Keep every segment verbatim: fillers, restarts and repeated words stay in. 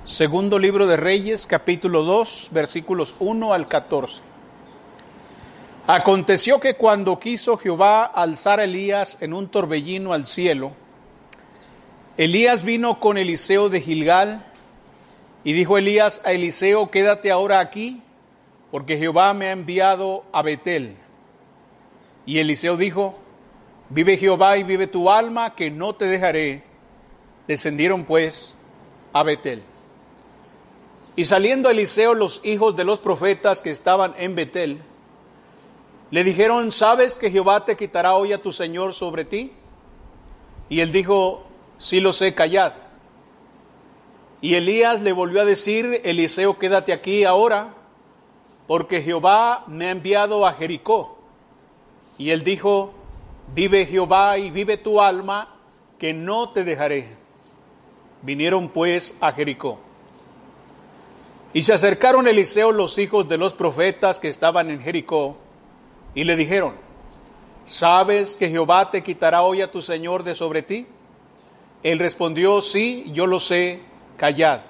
Segundo libro de Reyes, capítulo dos, versículos uno al catorce. Aconteció que cuando quiso Jehová alzar a Elías en un torbellino al cielo, Elías vino con Eliseo de Gilgal, y dijo Elías a Eliseo: quédate ahora aquí, porque Jehová me ha enviado a Betel. Y Eliseo dijo: vive Jehová y vive tu alma, que no te dejaré. Descendieron pues a Betel. Y saliendo Eliseo, los hijos de los profetas que estaban en Betel, le dijeron: ¿sabes que Jehová te quitará hoy a tu señor sobre ti? Y él dijo: sí lo sé, callad. Y Elías le volvió a decir: Eliseo, quédate aquí ahora, porque Jehová me ha enviado a Jericó. Y él dijo: vive Jehová y vive tu alma, que no te dejaré. Vinieron pues a Jericó. Y se acercaron a Eliseo los hijos de los profetas que estaban en Jericó, y le dijeron: ¿sabes que Jehová te quitará hoy a tu señor de sobre ti? Él respondió: sí, yo lo sé, callad.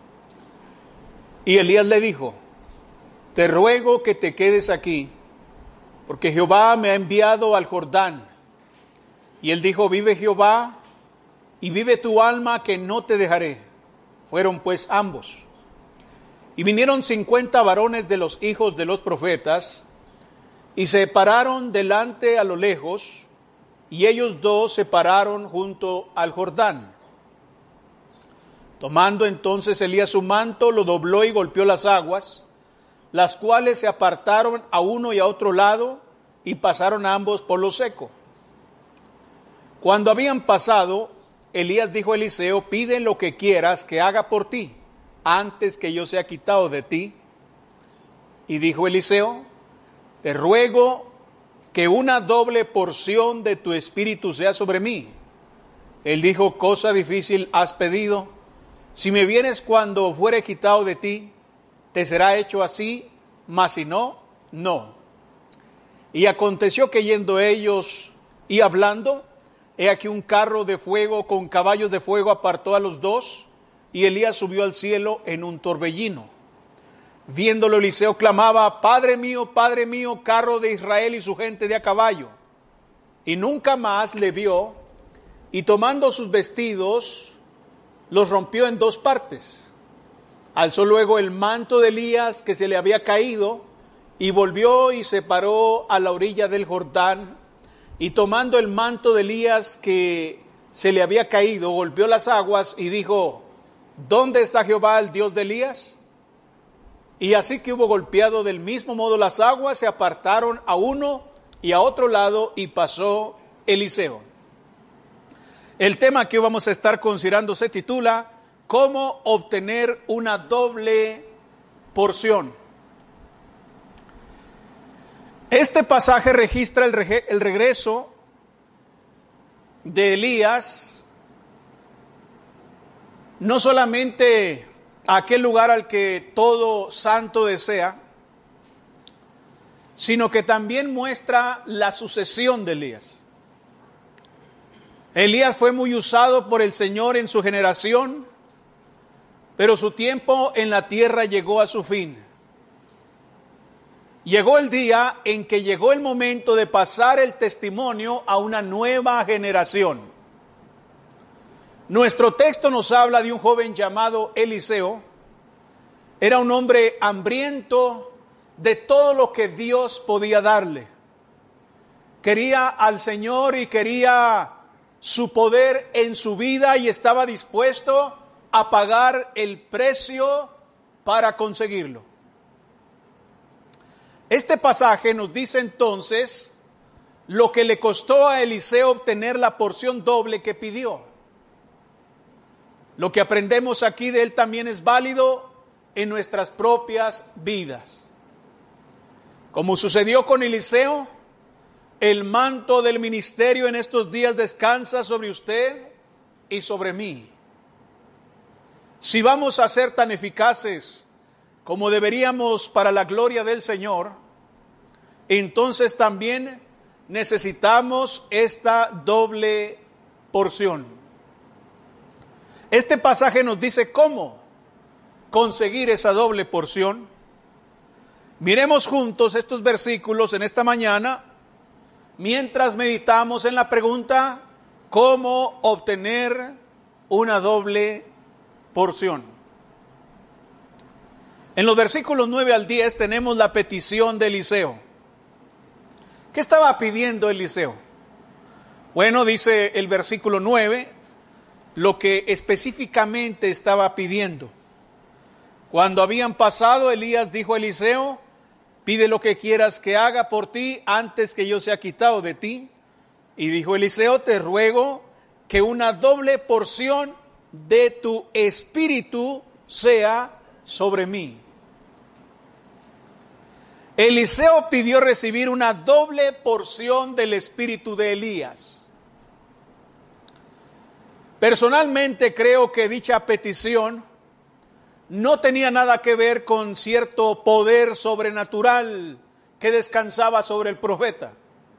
Y Elías le dijo: te ruego que te quedes aquí, porque Jehová me ha enviado al Jordán. Y él dijo: vive Jehová y vive tu alma, que no te dejaré. Fueron pues ambos. Y vinieron cincuenta varones de los hijos de los profetas, y se pararon delante a lo lejos, y ellos dos se pararon junto al Jordán. Tomando entonces Elías su manto, lo dobló y golpeó las aguas, las cuales se apartaron a uno y a otro lado, y pasaron ambos por lo seco. Cuando habían pasado, Elías dijo a Eliseo: pide lo que quieras que haga por ti, antes que yo sea quitado de ti. Y dijo Eliseo: te ruego que una doble porción de tu espíritu sea sobre mí. Él dijo: cosa difícil has pedido. Si me vienes cuando fuere quitado de ti, te será hecho así, mas si no, no. Y aconteció que yendo ellos y hablando, he aquí un carro de fuego con caballos de fuego apartó a los dos, y Elías subió al cielo en un torbellino. Viéndolo, Eliseo clamaba: Padre mío, Padre mío, carro de Israel y su gente de a caballo. Y nunca más le vio, y tomando sus vestidos, los rompió en dos partes. Alzó luego el manto de Elías que se le había caído, y volvió y se paró a la orilla del Jordán, y tomando el manto de Elías que se le había caído, golpeó las aguas y dijo: ¿dónde está Jehová, el Dios de Elías? Y así que hubo golpeado del mismo modo las aguas, se apartaron a uno y a otro lado, y pasó Eliseo. El tema que hoy vamos a estar considerando se titula: ¿cómo obtener una doble porción? Este pasaje registra el, reg- el regreso de Elías, no solamente a aquel lugar al que todo santo desea, sino que también muestra la sucesión de Elías. Elías fue muy usado por el Señor en su generación, pero su tiempo en la tierra llegó a su fin. Llegó el día en que llegó el momento de pasar el testimonio a una nueva generación. Nuestro texto nos habla de un joven llamado Eliseo. Era un hombre hambriento de todo lo que Dios podía darle. Quería al Señor y quería su poder en su vida, y estaba dispuesto a pagar el precio para conseguirlo. Este pasaje nos dice entonces lo que le costó a Eliseo obtener la porción doble que pidió. Lo que aprendemos aquí de él también es válido en nuestras propias vidas. Como sucedió con Eliseo, el manto del ministerio en estos días descansa sobre usted y sobre mí. Si vamos a ser tan eficaces como deberíamos para la gloria del Señor, entonces también necesitamos esta doble porción. Este pasaje nos dice cómo. conseguir esa doble porción? Miremos juntos estos versículos en esta mañana, mientras meditamos en la pregunta, ¿cómo obtener una doble porción? En los versículos nueve al diez tenemos la petición de Eliseo. ¿Qué estaba pidiendo Eliseo? Bueno, dice el versículo nueve, lo que específicamente estaba pidiendo. Cuando habían pasado, Elías dijo a Eliseo, pide lo que quieras que haga por ti antes que yo sea quitado de ti. Y dijo Eliseo, te ruego que una doble porción de tu espíritu sea sobre mí. Eliseo pidió recibir una doble porción del espíritu de Elías. Personalmente creo que dicha petición no tenía nada que ver con cierto poder sobrenatural que descansaba sobre el profeta.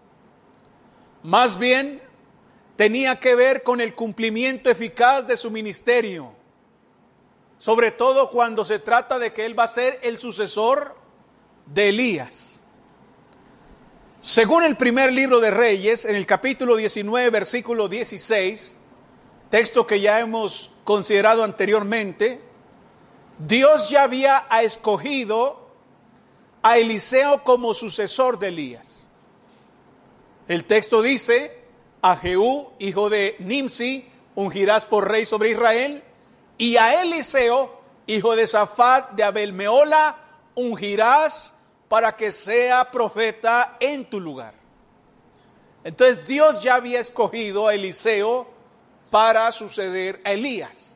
Más bien, tenía que ver con el cumplimiento eficaz de su ministerio, sobre todo cuando se trata de que él va a ser el sucesor de Elías. Según el primer libro de Reyes, en el capítulo diecinueve, versículo dieciséis, texto que ya hemos considerado anteriormente, Dios ya había escogido a Eliseo como sucesor de Elías. El texto dice, a Jehú, hijo de Nimsi, ungirás por rey sobre Israel, y a Eliseo, hijo de Safat de Abel-Mehola, ungirás para que sea profeta en tu lugar. Entonces Dios ya había escogido a Eliseo para suceder a Elías.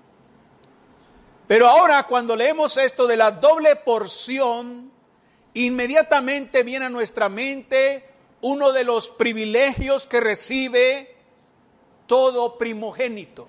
Pero ahora cuando leemos esto de la doble porción, inmediatamente viene a nuestra mente uno de los privilegios que recibe todo primogénito.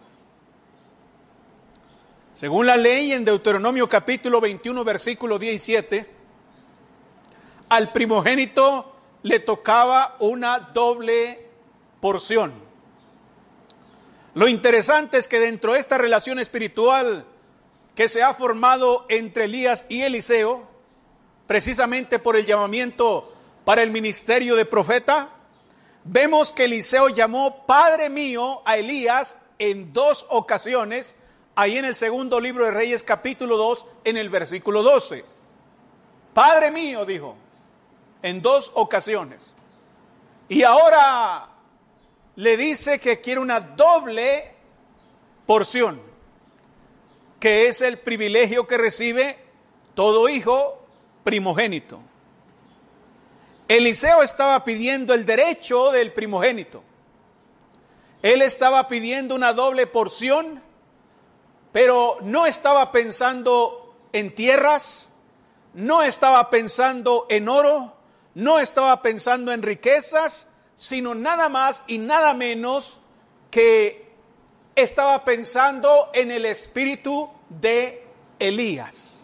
Según la ley en Deuteronomio capítulo veintiuno, versículo diecisiete, al primogénito le tocaba una doble porción. Lo interesante es que dentro de esta relación espiritual que se ha formado entre Elías y Eliseo, precisamente por el llamamiento para el ministerio de profeta, vemos que Eliseo llamó Padre mío a Elías en dos ocasiones, ahí en el segundo libro de Reyes capítulo dos, en el versículo doce. Padre mío, dijo, en dos ocasiones. Y ahora le dice que quiere una doble porción, que es el privilegio que recibe todo hijo primogénito. Eliseo estaba pidiendo el derecho del primogénito. Él estaba pidiendo una doble porción, pero no estaba pensando en tierras, no estaba pensando en oro, no estaba pensando en riquezas, sino nada más y nada menos que estaba pensando en el espíritu de Elías.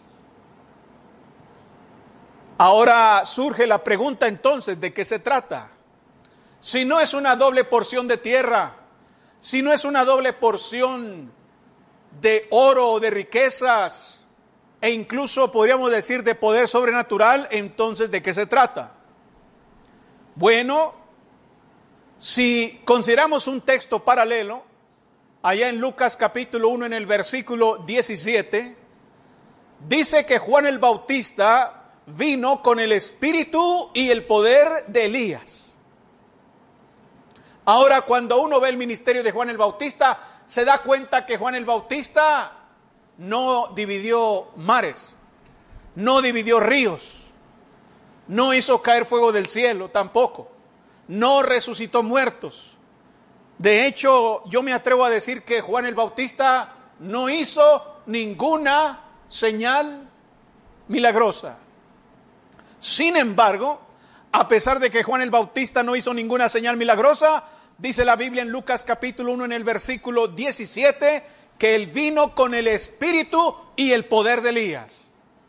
Ahora surge la pregunta entonces, ¿de qué se trata? Si no es una doble porción de tierra, si no es una doble porción de oro o de riquezas, e incluso podríamos decir de poder sobrenatural, entonces ¿de qué se trata? Bueno, si consideramos un texto paralelo, allá en Lucas capítulo uno, en el versículo diecisiete, dice que Juan el Bautista vino con el espíritu y el poder de Elías. Ahora, cuando uno ve el ministerio de Juan el Bautista, se da cuenta que Juan el Bautista no dividió mares, no dividió ríos, no hizo caer fuego del cielo tampoco, no resucitó muertos. De hecho, yo me atrevo a decir que Juan el Bautista no hizo ninguna señal milagrosa. Sin embargo, a pesar de que Juan el Bautista no hizo ninguna señal milagrosa, dice la Biblia en Lucas capítulo uno en el versículo diecisiete, que él vino con el espíritu y el poder de Elías.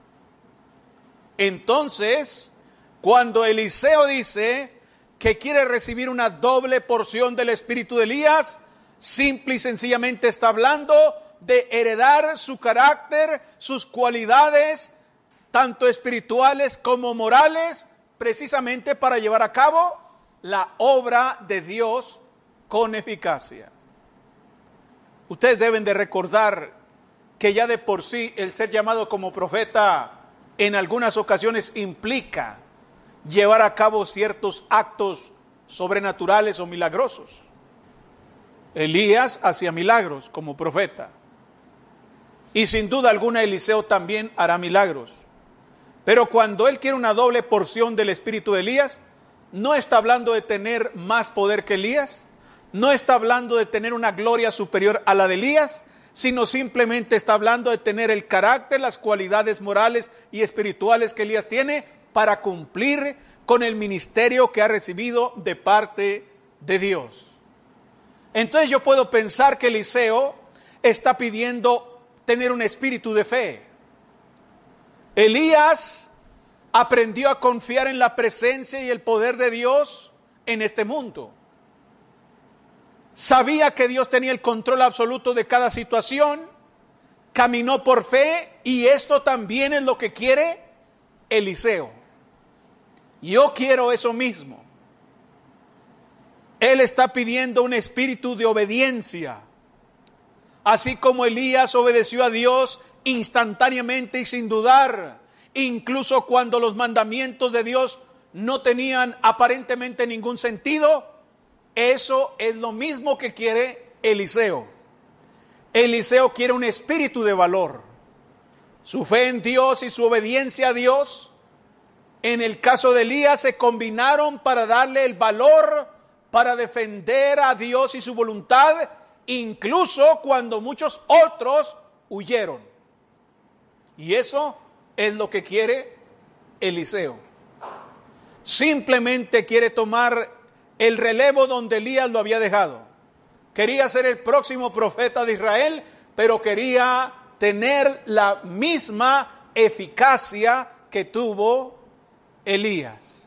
Entonces, cuando Eliseo dice que quiere recibir una doble porción del espíritu de Elías, simple y sencillamente está hablando de heredar su carácter, sus cualidades, tanto espirituales como morales, precisamente para llevar a cabo la obra de Dios con eficacia. Ustedes deben de recordar que ya de por sí el ser llamado como profeta en algunas ocasiones implica llevar a cabo ciertos actos sobrenaturales o milagrosos. Elías hacía milagros como profeta. Y sin duda alguna Eliseo también hará milagros. Pero cuando él quiere una doble porción del espíritu de Elías, no está hablando de tener más poder que Elías, no está hablando de tener una gloria superior a la de Elías, sino simplemente está hablando de tener el carácter, las cualidades morales y espirituales que Elías tiene para cumplir con el ministerio que ha recibido de parte de Dios. Entonces yo puedo pensar que Eliseo está pidiendo tener un espíritu de fe. Elías aprendió a confiar en la presencia y el poder de Dios en este mundo. Sabía que Dios tenía el control absoluto de cada situación, caminó por fe, y esto también es lo que quiere Eliseo. Yo quiero eso mismo. Él está pidiendo un espíritu de obediencia. Así como Elías obedeció a Dios instantáneamente y sin dudar, incluso cuando los mandamientos de Dios no tenían aparentemente ningún sentido, eso es lo mismo que quiere Eliseo. Eliseo quiere un espíritu de valor. Su fe en Dios y su obediencia a Dios, en el caso de Elías, se combinaron para darle el valor para defender a Dios y su voluntad, incluso cuando muchos otros huyeron. Y eso es lo que quiere Eliseo. Simplemente quiere tomar el relevo donde Elías lo había dejado. Quería ser el próximo profeta de Israel, pero quería tener la misma eficacia que tuvo Elías.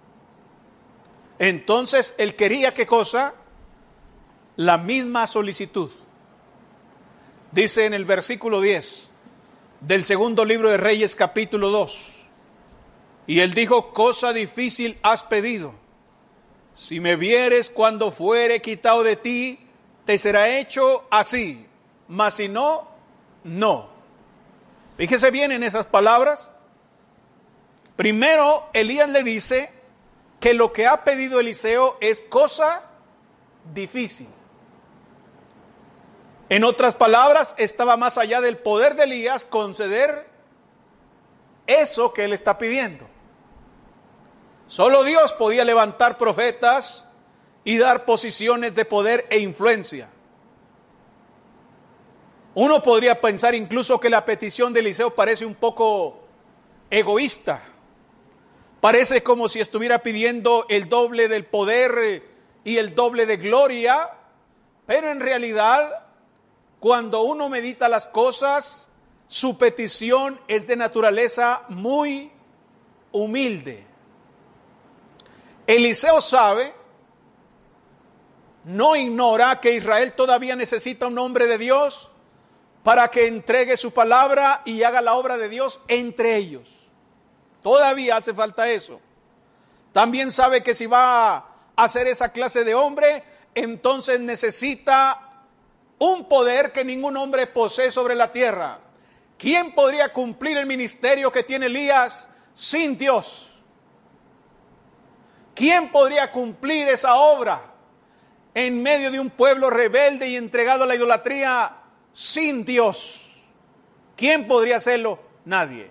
Entonces él quería, ¿qué cosa? La misma solicitud. Dice en el versículo diez del segundo libro de Reyes, capítulo dos: y él dijo: cosa difícil has pedido. Si me vieres cuando fuere quitado de ti, te será hecho así, mas si no, no. Fíjese bien en esas palabras. Primero, Elías le dice que lo que ha pedido Eliseo es cosa difícil. En otras palabras, estaba más allá del poder de Elías conceder eso que él está pidiendo. Solo Dios podía levantar profetas y dar posiciones de poder e influencia. Uno podría pensar incluso que la petición de Eliseo parece un poco egoísta. Parece como si estuviera pidiendo el doble del poder y el doble de gloria, pero en realidad, cuando uno medita las cosas, su petición es de naturaleza muy humilde. Eliseo sabe, no ignora que Israel todavía necesita un hombre de Dios para que entregue su palabra y haga la obra de Dios entre ellos. Todavía hace falta eso. También sabe que si va a ser esa clase de hombre, entonces necesita un poder que ningún hombre posee sobre la tierra. ¿Quién podría cumplir el ministerio que tiene Elías sin Dios? ¿Quién podría cumplir esa obra en medio de un pueblo rebelde y entregado a la idolatría sin Dios? ¿Quién podría hacerlo? Nadie.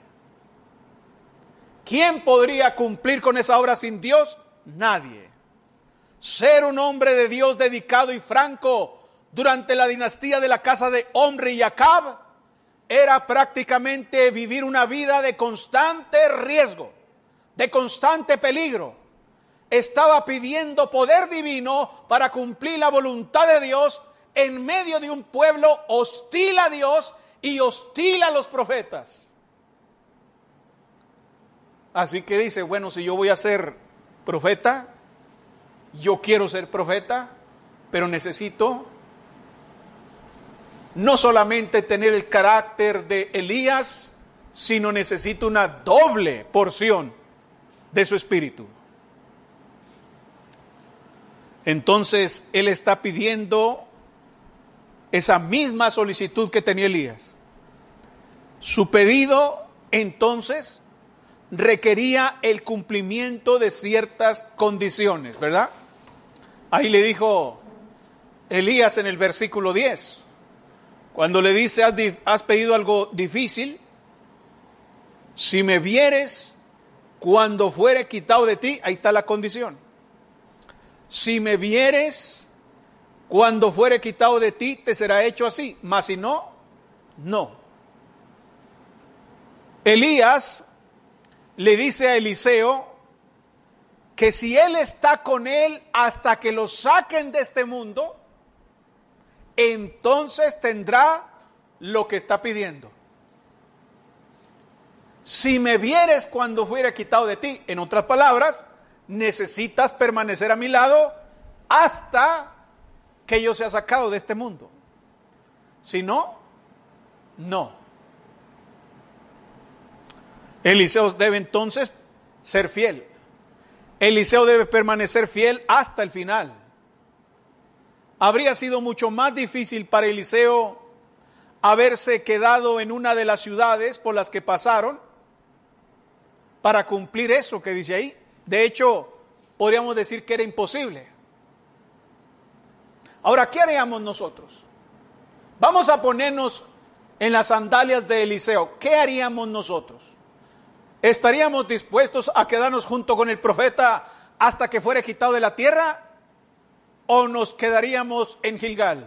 ¿Quién podría cumplir con esa obra sin Dios? Nadie. Ser un hombre de Dios dedicado y franco durante la dinastía de la casa de Omri y Acab era prácticamente vivir una vida de constante riesgo, de constante peligro. Estaba pidiendo poder divino para cumplir la voluntad de Dios en medio de un pueblo hostil a Dios y hostil a los profetas. Así que dice, bueno, si yo voy a ser profeta, yo quiero ser profeta, pero necesito no solamente tener el carácter de Elías, sino necesita una doble porción de su espíritu. Entonces, él está pidiendo esa misma solicitud que tenía Elías. Su pedido, entonces, requería el cumplimiento de ciertas condiciones, ¿verdad? Ahí le dijo Elías en el versículo diez, cuando le dice, has, has pedido algo difícil, si me vieres cuando fuere quitado de ti, ahí está la condición. Si me vieres cuando fuere quitado de ti, te será hecho así, mas si no, no. Elías le dice a Eliseo que si él está con él hasta que lo saquen de este mundo, entonces tendrá lo que está pidiendo. Si me vieres cuando fuere quitado de ti, en otras palabras, necesitas permanecer a mi lado hasta que yo sea sacado de este mundo. Si no, no. Eliseo debe entonces ser fiel. Eliseo debe permanecer fiel hasta el final. Habría sido mucho más difícil para Eliseo haberse quedado en una de las ciudades por las que pasaron para cumplir eso que dice ahí. De hecho, podríamos decir que era imposible. Ahora, ¿qué haríamos nosotros? Vamos a ponernos en las sandalias de Eliseo. ¿Qué haríamos nosotros? ¿Estaríamos dispuestos a quedarnos junto con el profeta hasta que fuera quitado de la tierra? ¿O nos quedaríamos en Gilgal?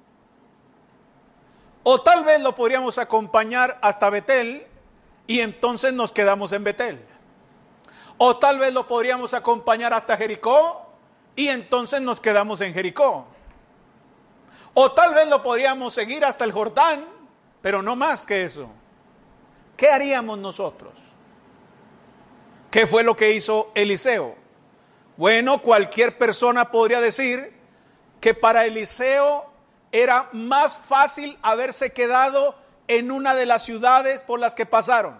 O tal vez lo podríamos acompañar hasta Betel y entonces nos quedamos en Betel. O tal vez lo podríamos acompañar hasta Jericó y entonces nos quedamos en Jericó. O tal vez lo podríamos seguir hasta el Jordán, pero no más que eso. ¿Qué haríamos nosotros? ¿Qué fue lo que hizo Eliseo? Bueno, cualquier persona podría decir que para Eliseo era más fácil haberse quedado en una de las ciudades por las que pasaron.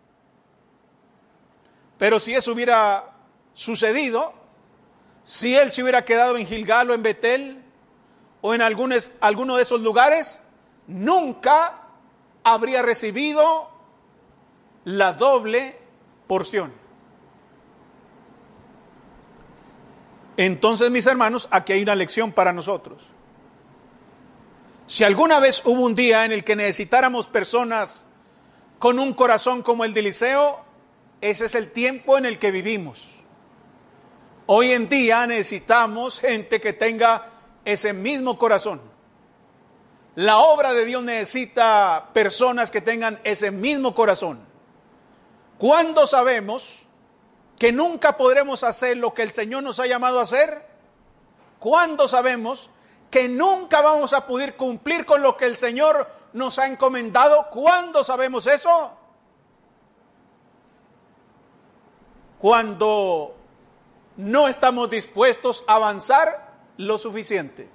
Pero si eso hubiera sucedido, si él se hubiera quedado en Gilgal o en Betel o en algunos, alguno de esos lugares, nunca habría recibido la doble porción. Entonces, mis hermanos, aquí hay una lección para nosotros. Si alguna vez hubo un día en el que necesitáramos personas con un corazón como el de Eliseo, ese es el tiempo en el que vivimos. Hoy en día necesitamos gente que tenga ese mismo corazón. La obra de Dios necesita personas que tengan ese mismo corazón. ¿Cuándo sabemos que nunca podremos hacer lo que el Señor nos ha llamado a hacer? ¿Cuándo sabemos que nunca vamos a poder cumplir con lo que el Señor nos ha encomendado? ¿Cuándo sabemos eso? Cuando no estamos dispuestos a avanzar lo suficiente.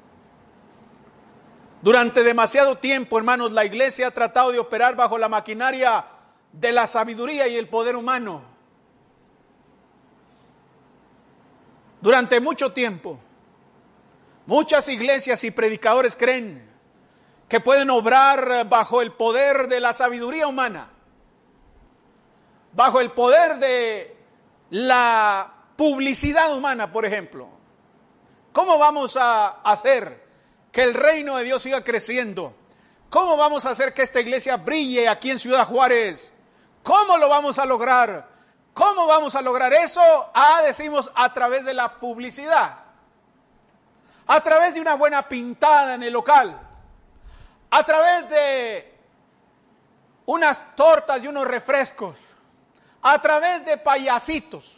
Durante demasiado tiempo, hermanos, la iglesia ha tratado de operar bajo la maquinaria de la sabiduría y el poder humano. Durante mucho tiempo, muchas iglesias y predicadores creen que pueden obrar bajo el poder de la sabiduría humana, bajo el poder de la publicidad humana, por ejemplo. ¿Cómo vamos a hacer que el reino de Dios siga creciendo? ¿Cómo vamos a hacer que esta iglesia brille aquí en Ciudad Juárez? ¿Cómo lo vamos a lograr? ¿Cómo vamos a lograr eso? Ah, decimos a través de la publicidad, a través de una buena pintada en el local, a través de unas tortas y unos refrescos, a través de payasitos.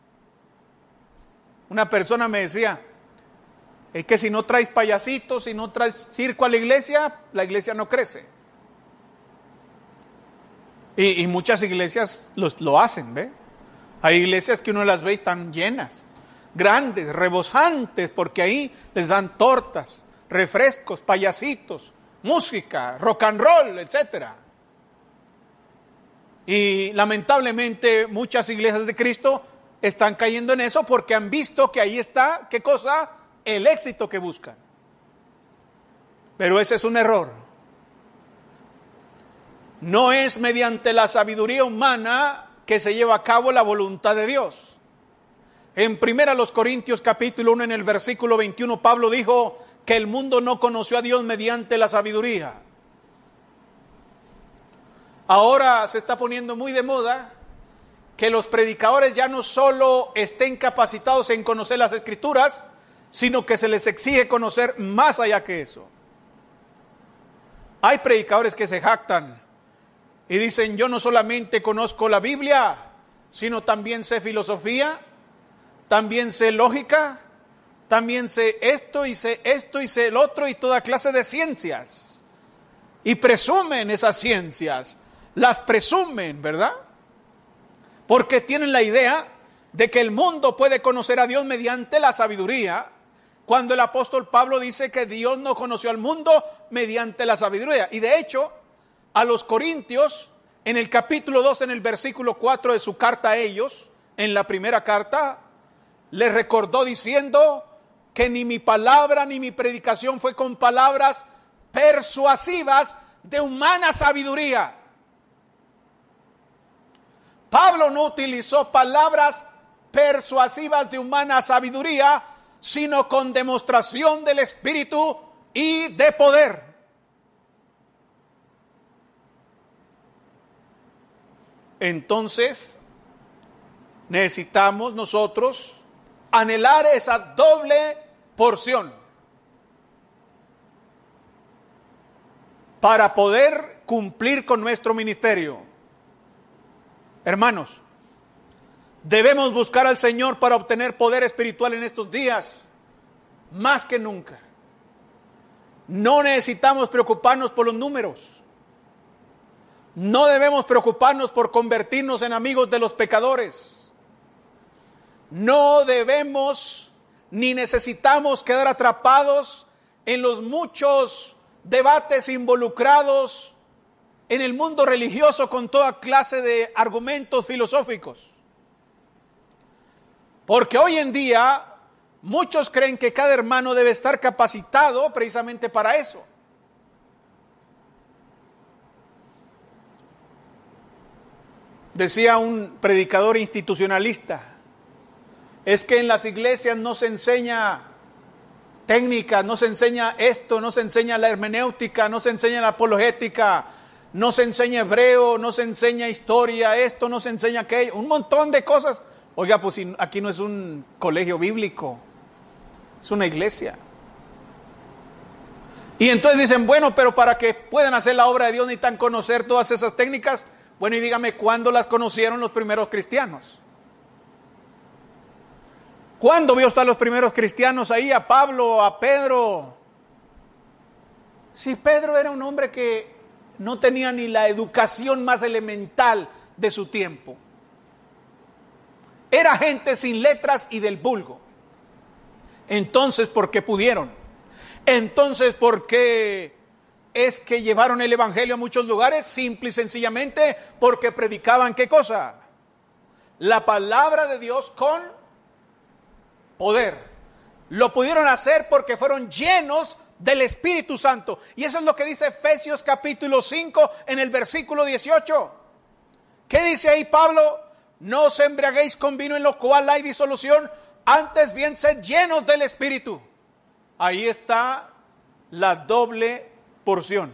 Una persona me decía, es que si no traes payasitos, si no traes circo a la iglesia, la iglesia no crece. Y, y muchas iglesias los, lo hacen, ¿ve? Hay iglesias que uno las ve y están llenas, grandes, rebosantes, porque ahí les dan tortas, refrescos, payasitos, música, rock and roll, etcétera. Y lamentablemente muchas iglesias de Cristo están cayendo en eso porque han visto que ahí está, ¿qué cosa? El éxito que buscan. Pero ese es un error. No es mediante la sabiduría humana que se lleva a cabo la voluntad de Dios. En primera los Corintios capítulo uno en el versículo veintiuno, Pablo dijo que el mundo no conoció a Dios mediante la sabiduría. Ahora se está poniendo muy de moda que los predicadores ya no solo estén capacitados en conocer las Escrituras, sino que se les exige conocer más allá que eso. Hay predicadores que se jactan y dicen, yo no solamente conozco la Biblia, sino también sé filosofía, también sé lógica, también sé esto y sé esto y sé el otro y toda clase de ciencias. Y presumen esas ciencias, las presumen, ¿verdad? Porque tienen la idea de que el mundo puede conocer a Dios mediante la sabiduría, cuando el apóstol Pablo dice que Dios no conoció al mundo mediante la sabiduría. Y de hecho, a los Corintios, en el capítulo dos, en el versículo cuatro de su carta a ellos, en la primera carta, les recordó diciendo que ni mi palabra ni mi predicación fue con palabras persuasivas de humana sabiduría. Pablo no utilizó palabras persuasivas de humana sabiduría, sino con demostración del Espíritu y de poder. Entonces, necesitamos nosotros anhelar esa doble porción para poder cumplir con nuestro ministerio. Hermanos, debemos buscar al Señor para obtener poder espiritual en estos días, más que nunca. No necesitamos preocuparnos por los números. No debemos preocuparnos por convertirnos en amigos de los pecadores. No debemos ni necesitamos quedar atrapados en los muchos debates involucrados en el mundo religioso con toda clase de argumentos filosóficos. Porque hoy en día muchos creen que cada hermano debe estar capacitado precisamente para eso. Decía un predicador institucionalista, es que en las iglesias no se enseña técnica, no se enseña esto, no se enseña la hermenéutica, no se enseña la apologética, no se enseña hebreo, no se enseña historia, esto, no se enseña aquello, un montón de cosas. Oiga, pues aquí no es un colegio bíblico, es una iglesia. Y entonces dicen, bueno, pero para que puedan hacer la obra de Dios necesitan conocer todas esas técnicas. Bueno, y dígame, ¿cuándo las conocieron los primeros cristianos? ¿Cuándo vio usted a los primeros cristianos ahí, a Pablo, a Pedro? Si Pedro era un hombre que no tenía ni la educación más elemental de su tiempo. Era gente sin letras y del vulgo. Entonces, ¿por qué pudieron? Entonces, ¿por qué es que llevaron el evangelio a muchos lugares? Simple y sencillamente porque predicaban ¿qué cosa? La palabra de Dios con poder. Lo pudieron hacer porque fueron llenos del Espíritu Santo. Y eso es lo que dice Efesios capítulo cinco en el versículo dieciocho. ¿Qué dice ahí Pablo? No os embriaguéis con vino en lo cual hay disolución, antes bien sed llenos del Espíritu. Ahí está la doble porción.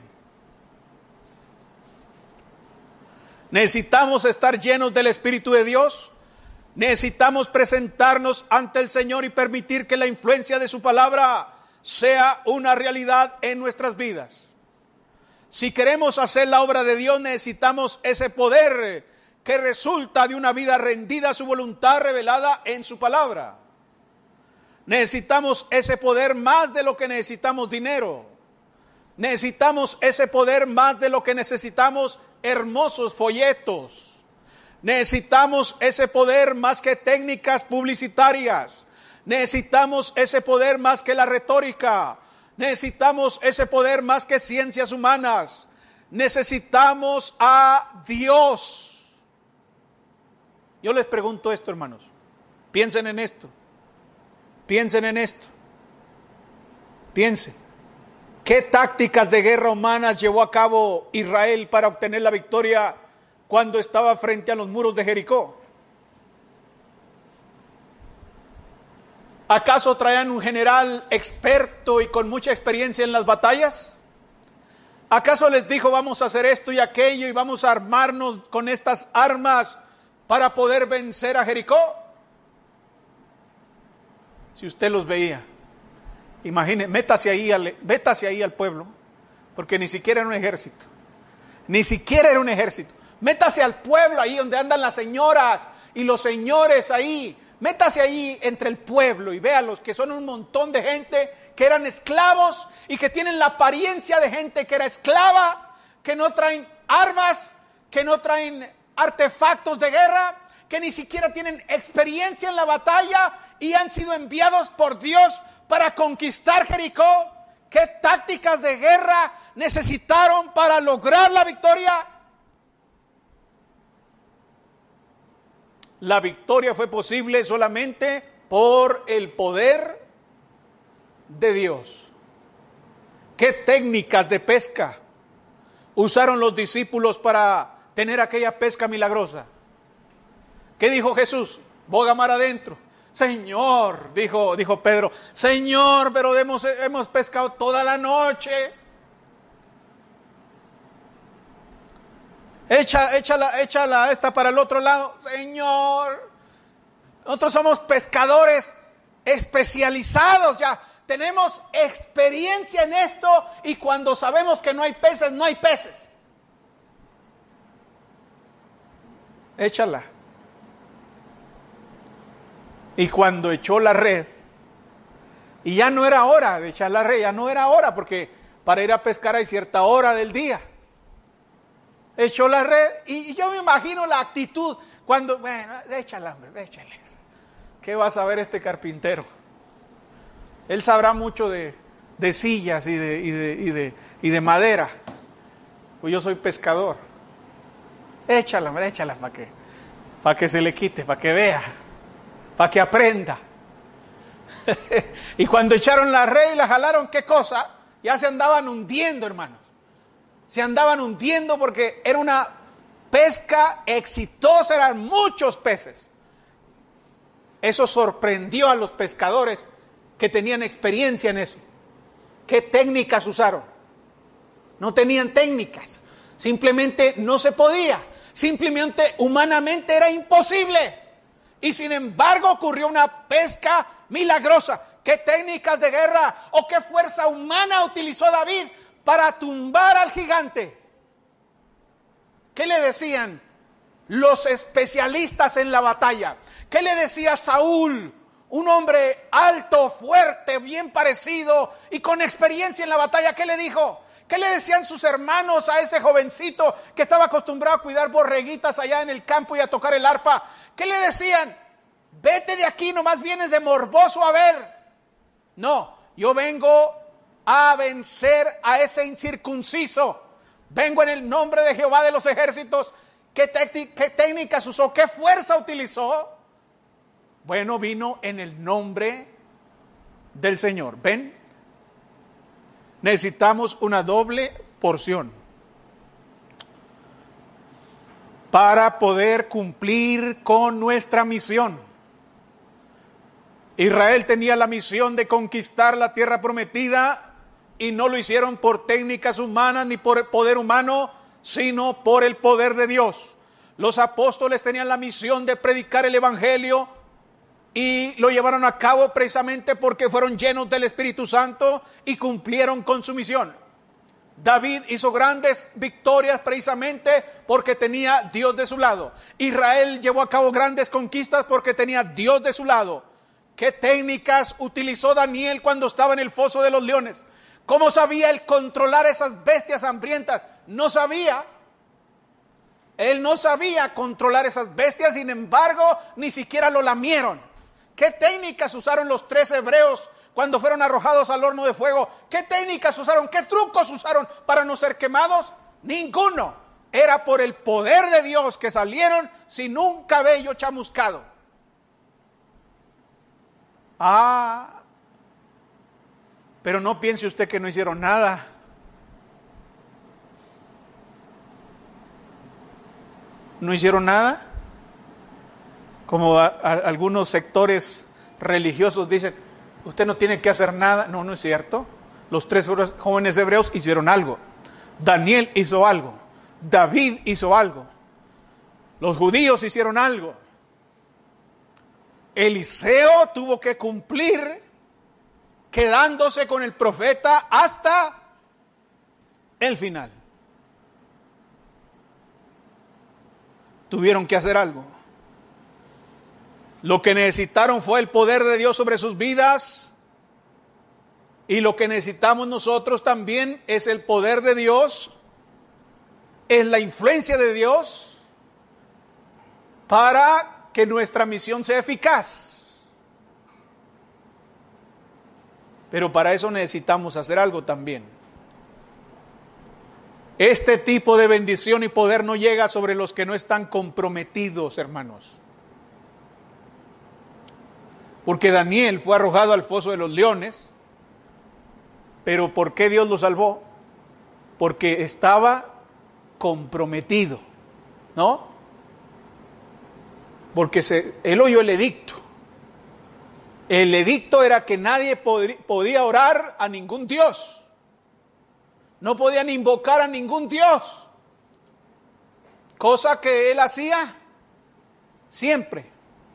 Necesitamos estar llenos del Espíritu de Dios. Necesitamos presentarnos ante el Señor y permitir que la influencia de su palabra sea una realidad en nuestras vidas. Si queremos hacer la obra de Dios, necesitamos ese poder que resulta de una vida rendida a su voluntad revelada en su palabra. Necesitamos ese poder más de lo que necesitamos dinero. Necesitamos ese poder más de lo que necesitamos hermosos folletos. Necesitamos ese poder más que técnicas publicitarias. Necesitamos ese poder más que la retórica. Necesitamos ese poder más que ciencias humanas. Necesitamos a Dios. Yo les pregunto esto, hermanos. Piensen en esto. Piensen en esto. Piensen. ¿Qué tácticas de guerra humanas llevó a cabo Israel para obtener la victoria cuando estaba frente a los muros de Jericó? ¿Acaso traían un general experto y con mucha experiencia en las batallas? ¿Acaso les dijo vamos a hacer esto y aquello y vamos a armarnos con estas armas para poder vencer a Jericó? Si usted los veía, imagine, métase ahí, al, métase ahí al pueblo, porque ni siquiera era un ejército, ni siquiera era un ejército. Métase al pueblo ahí donde andan las señoras y los señores ahí. Métase ahí entre el pueblo y véalos, que son un montón de gente que eran esclavos y que tienen la apariencia de gente que era esclava, que no traen armas, que no traen artefactos de guerra, que ni siquiera tienen experiencia en la batalla y han sido enviados por Dios para conquistar Jericó. ¿Qué tácticas de guerra necesitaron para lograr la victoria? La victoria fue posible solamente por el poder de Dios. ¿Qué técnicas de pesca usaron los discípulos para tener aquella pesca milagrosa? ¿Qué dijo Jesús? Boga mar adentro. Señor, dijo, dijo Pedro, Señor, pero hemos, hemos pescado toda la noche. Echa, échala, échala esta para el otro lado. Señor, nosotros somos pescadores especializados, ya tenemos experiencia en esto y cuando sabemos que no hay peces, no hay peces. Échala. Y cuando echó la red, y ya no era hora de echar la red, ya no era hora, porque para ir a pescar hay cierta hora del día. Echó la red y yo me imagino la actitud cuando, bueno, échala, hombre, échale. ¿Qué va a saber este carpintero? Él sabrá mucho de, de sillas y de, y, de, y, de, y de madera. Pues yo soy pescador. Échala, hombre, échala para que, para que se le quite, para que vea, para que aprenda. Y cuando echaron la red y la jalaron, ¿qué cosa? Ya se andaban hundiendo, hermanos. Se andaban hundiendo porque era una pesca exitosa, eran muchos peces. Eso sorprendió a los pescadores que tenían experiencia en eso. ¿Qué técnicas usaron? No tenían técnicas, simplemente no se podía, simplemente humanamente era imposible. Y sin embargo ocurrió una pesca milagrosa. ¿Qué técnicas de guerra o qué fuerza humana utilizó David para tumbar al gigante? ¿Qué le decían los especialistas en la batalla? ¿Qué le decía Saúl, un hombre alto, fuerte, bien parecido y con experiencia en la batalla? ¿Qué le dijo? ¿Qué le decían sus hermanos a ese jovencito que estaba acostumbrado a cuidar borreguitas allá en el campo y a tocar el arpa? ¿Qué le decían? Vete de aquí, nomás vienes de morboso a ver. No, yo vengo a vencer a ese incircunciso. Vengo en el nombre de Jehová de los ejércitos. ¿Qué, te- qué técnicas usó? ¿Qué fuerza utilizó? Bueno, vino en el nombre del Señor. ¿Ven? Necesitamos una doble porción para poder cumplir con nuestra misión. Israel tenía la misión de conquistar la tierra prometida y no lo hicieron por técnicas humanas ni por poder humano, sino por el poder de Dios. Los apóstoles tenían la misión de predicar el evangelio y lo llevaron a cabo precisamente porque fueron llenos del Espíritu Santo y cumplieron con su misión. David hizo grandes victorias precisamente porque tenía Dios de su lado. Israel llevó a cabo grandes conquistas porque tenía Dios de su lado. ¿Qué técnicas utilizó Daniel cuando estaba en el foso de los leones? ¿Cómo sabía él controlar esas bestias hambrientas? No sabía. Él no sabía controlar esas bestias, sin embargo, ni siquiera lo lamieron. ¿Qué técnicas usaron los tres hebreos cuando fueron arrojados al horno de fuego, ¿qué técnicas usaron? ¿Qué trucos usaron para no ser quemados? Ninguno. Era por el poder de Dios que salieron sin un cabello chamuscado. Ah, pero no piense usted que no hicieron nada. ¿No hicieron nada? Como a, a, algunos sectores religiosos dicen, usted no tiene que hacer nada. No, no es cierto. Los tres jóvenes hebreos hicieron algo. Daniel hizo algo. David hizo algo. Los judíos hicieron algo. Eliseo tuvo que cumplir quedándose con el profeta hasta el final. Tuvieron que hacer algo. Lo que necesitaron fue el poder de Dios sobre sus vidas, y lo que necesitamos nosotros también es el poder de Dios, es la influencia de Dios para que nuestra misión sea eficaz. Pero para eso necesitamos hacer algo también. Este tipo de bendición y poder no llega sobre los que no están comprometidos, hermanos. Porque Daniel fue arrojado al foso de los leones, pero ¿por qué Dios lo salvó? Porque estaba comprometido, ¿no? Porque se, él oyó el edicto. El edicto era que nadie podría, podía orar a ningún Dios. No podían invocar a ningún Dios. Cosa que él hacía siempre.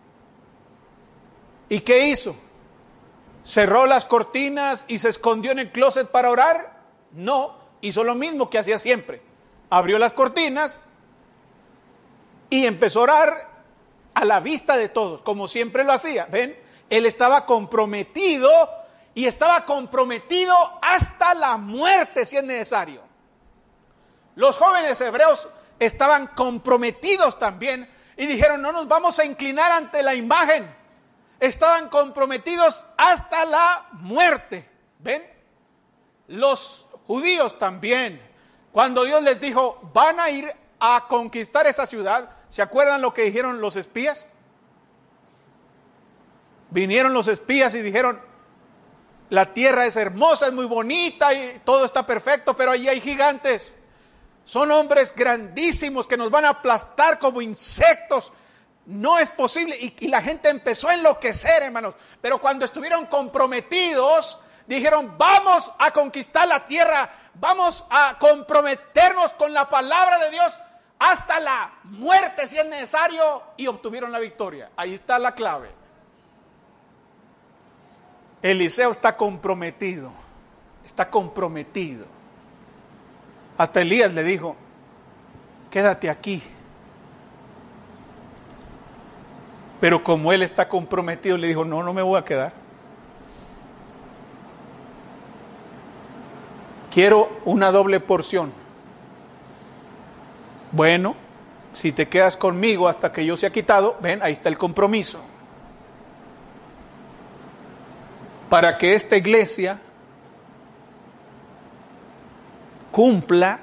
¿Y qué hizo? ¿Cerró las cortinas y se escondió en el closet para orar? No, hizo lo mismo que hacía siempre. Abrió las cortinas y empezó a orar a la vista de todos, como siempre lo hacía. ¿Ven? Él estaba comprometido, y estaba comprometido hasta la muerte si es necesario. Los jóvenes hebreos estaban comprometidos también y dijeron, no nos vamos a inclinar ante la imagen. Estaban comprometidos hasta la muerte. ¿Ven? Los judíos también, cuando Dios les dijo, van a ir a conquistar esa ciudad, ¿se acuerdan lo que dijeron los espías? Vinieron los espías y dijeron, la tierra es hermosa, es muy bonita y todo está perfecto, pero allí hay gigantes. Son hombres grandísimos que nos van a aplastar como insectos. No es posible. Y, y la gente empezó a enloquecer, hermanos. Pero cuando estuvieron comprometidos, dijeron, vamos a conquistar la tierra, vamos a comprometernos con la palabra de Dios hasta la muerte si es necesario, y obtuvieron la victoria. Ahí está la clave. Eliseo está comprometido, está comprometido. Hasta Elías le dijo, quédate aquí. Pero como él está comprometido, le dijo, no, no me voy a quedar. Quiero una doble porción. Bueno, si te quedas conmigo hasta que yo sea quitado, ven, ahí está el compromiso. Para que esta iglesia cumpla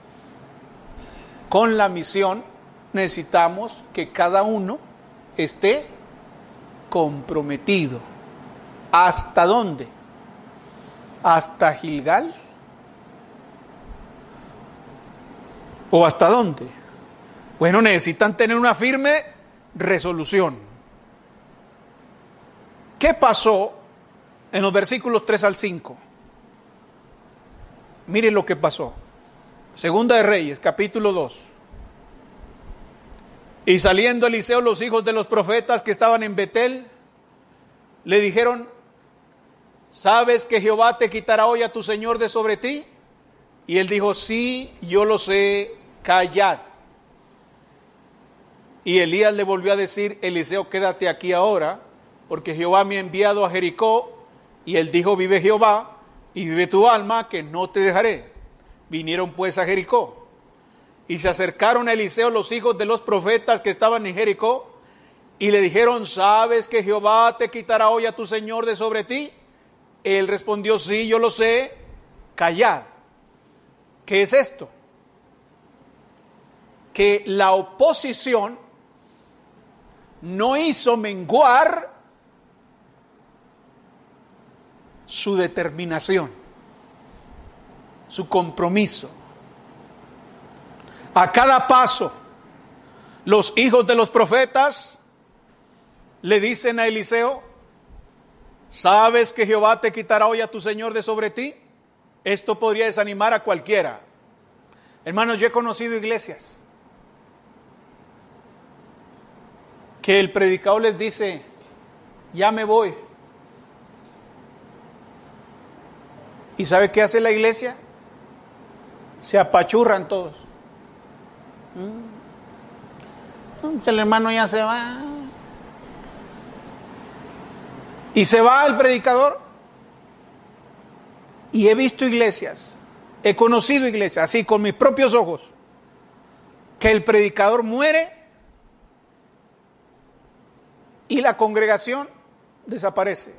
con la misión, necesitamos que cada uno esté comprometido. ¿Hasta dónde? ¿Hasta Gilgal? ¿O hasta dónde? Bueno, necesitan tener una firme resolución. ¿Qué pasó en los versículos tres al cinco? Miren lo que pasó. Segunda de Reyes, capítulo dos. Y saliendo Eliseo, los hijos de los profetas que estaban en Betel, le dijeron, ¿sabes que Jehová te quitará hoy a tu señor de sobre ti? Y él dijo, sí, yo lo sé, callad. Y Elías le volvió a decir, Eliseo, quédate aquí ahora, porque Jehová me ha enviado a Jericó. Y él dijo, vive Jehová, y vive tu alma, que no te dejaré. Vinieron pues a Jericó. Y se acercaron a Eliseo los hijos de los profetas que estaban en Jericó, y le dijeron, ¿sabes que Jehová te quitará hoy a tu señor de sobre ti? Él respondió, sí, yo lo sé, callad. ¿Qué es esto? Que la oposición no hizo menguar su determinación, su compromiso. A cada paso, los hijos de los profetas le dicen a Eliseo, ¿sabes que Jehová te quitará hoy a tu Señor de sobre ti? Esto podría desanimar a cualquiera. Hermanos, yo he conocido iglesias que el predicador les dice, ya me voy. ¿Y sabe qué hace la iglesia? Se apachurran todos. El hermano ya se va. Y se va el predicador. Y he visto iglesias, he conocido iglesias, así con mis propios ojos, que el predicador muere y la congregación desaparece.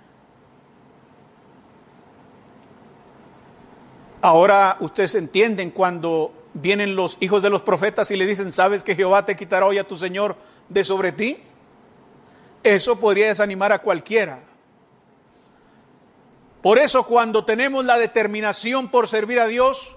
Ahora ustedes entienden cuando vienen los hijos de los profetas y le dicen, ¿sabes que Jehová te quitará hoy a tu Señor de sobre ti? Eso podría desanimar a cualquiera. Por eso cuando tenemos la determinación por servir a Dios,